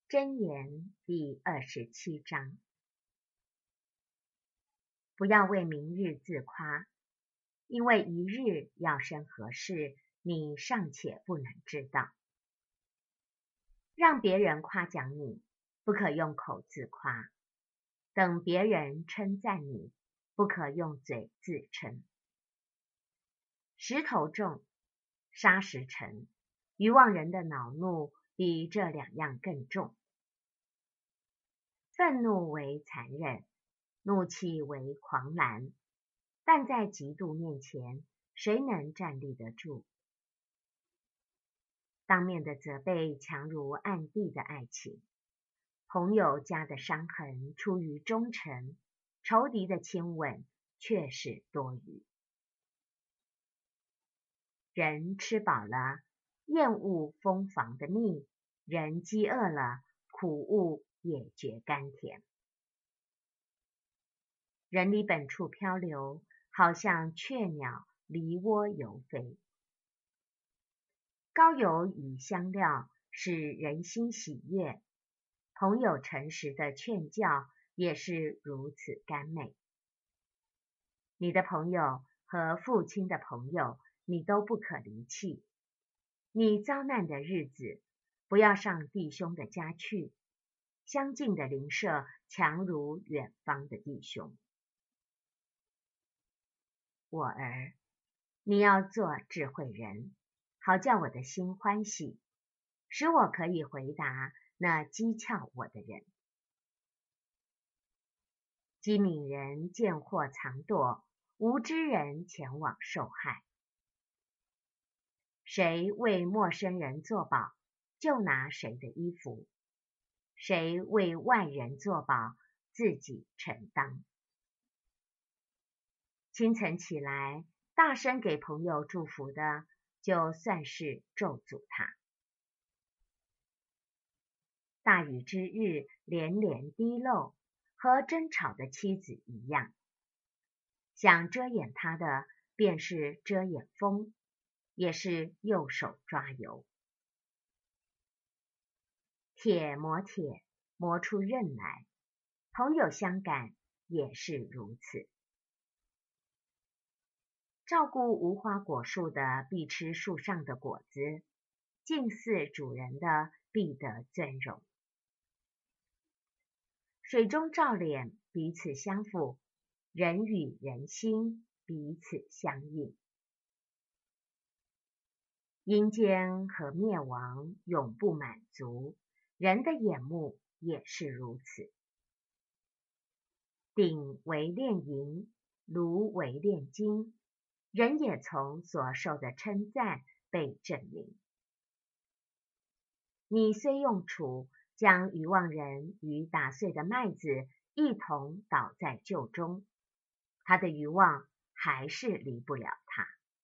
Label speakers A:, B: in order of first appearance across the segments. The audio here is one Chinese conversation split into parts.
A: 箴言第27章。不要为明日自夸，因为一日要生何事，你尚且不能知道。让别人夸奖你，不可用口自夸；等别人称赞你，不可用嘴自称。石头重，沙石沉，愚妄人的恼怒比这两样更重。愤怒为残忍，怒气为狂澜，但在嫉妒面前，谁能站立得住？当面的责备强如暗地的爱情，朋友家的伤痕出于忠诚，仇敌的亲吻却是多余。人吃饱了，厌恶蜂房的蜜；人饥饿了，苦物也觉甘甜。人离本处漂流，好像雀鸟离窝游飞。膏油与香料使人心喜悦，朋友诚实的劝教也是如此甘美。你的朋友和父亲的朋友，你都不可离弃。你遭难的日子，不要上弟兄的家去，相近的邻舍强如远方的弟兄。我儿，你要做智慧人，好叫我的心欢喜，使我可以回答那讥诮我的人。机敏人见祸藏躲，无知人前往受害。谁为陌生人作保，就拿谁的衣服；谁为外人作保，自己承当。清晨起来，大声给朋友祝福的，就算是咒诅他。大雨之日，连连滴漏，和争吵的妻子一样。想遮掩他的，便是遮掩风，也是右手抓油。铁磨铁，磨出刃来，朋友相感也是如此。照顾无花果树的，必吃树上的果子；近似主人的，必得尊荣。水中照脸，彼此相辅；人与人心，彼此相应。阴间和灭亡永不满足，人的眼目也是如此。鼎为炼银，炉为炼金，人也从所受的称赞被证明。你虽用杵将愚妄人与打碎的麦子一同倒在臼中，他的愚妄还是离不了他。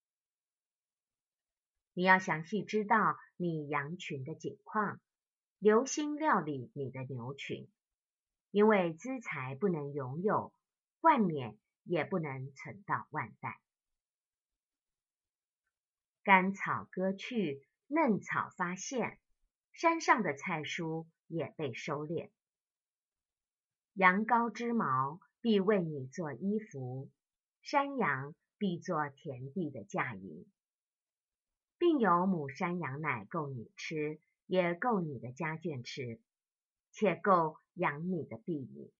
A: 你要详细知道你羊群的景况，留心料理你的牛群，因为资财不能拥有，冠冕也不能存到万代。干草割去，嫩草发现，山上的菜蔬也被收敛。羊羔之毛必为你做衣服，山羊必做田地的嫁银，并有母山羊奶够你吃，也够你的家眷吃，且够养你的婢女。